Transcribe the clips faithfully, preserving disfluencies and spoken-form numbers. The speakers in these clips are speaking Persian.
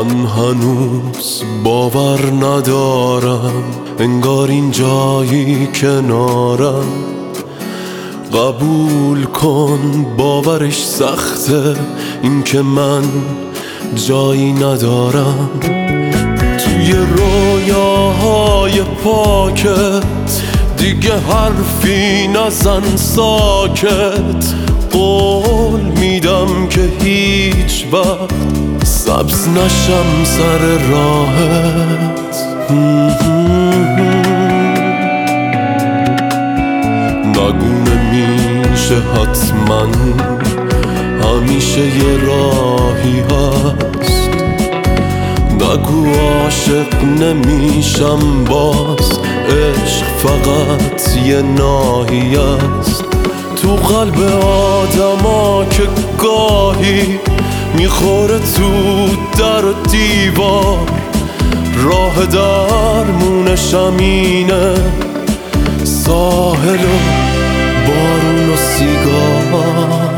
من هنوز باور ندارم، انگار این جایی کنارم. قبول کن باورش سخته، این که من جایی ندارم. توی رویاهای پاکت دیگه حرفی نزن، ساکت. قول میدم که هیچ وقت سبز نشم سر راهت. نگو نمیشه، حتما همیشه یه راهی هست. نگو عاشق نمیشم باز، عشق فقط یه ناحیه است. تو قلب آدما که گاهی میخوره تو در و دیوار، راه درمونش همینه، ساحل و بارون و سیگار.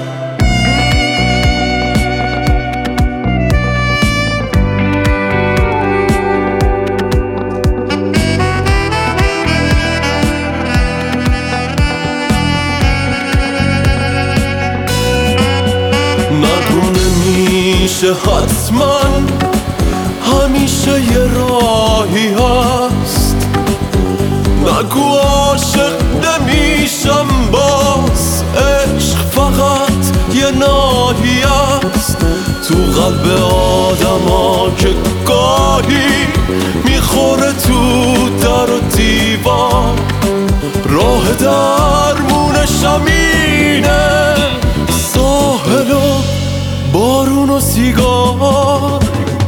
حتما همیشه یه راهی هست. نگو عاشق نمیشم باز، عشق فقط یه ناحیه است. تو قلب آدما که گاهی میخوره تو در و دیوار، راه درمونش همینه، ساحل و بارون و سیگار.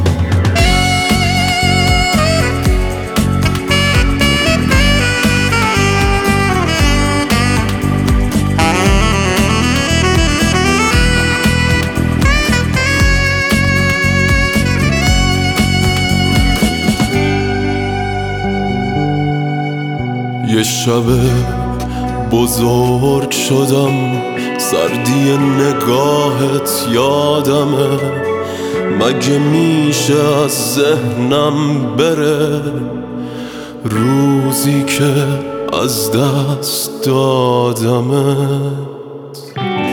یه شب بزرگ شدم، سردی نگاهت یادمه. مگه میشه از ذهنم بره روزی که از دست دادمت؟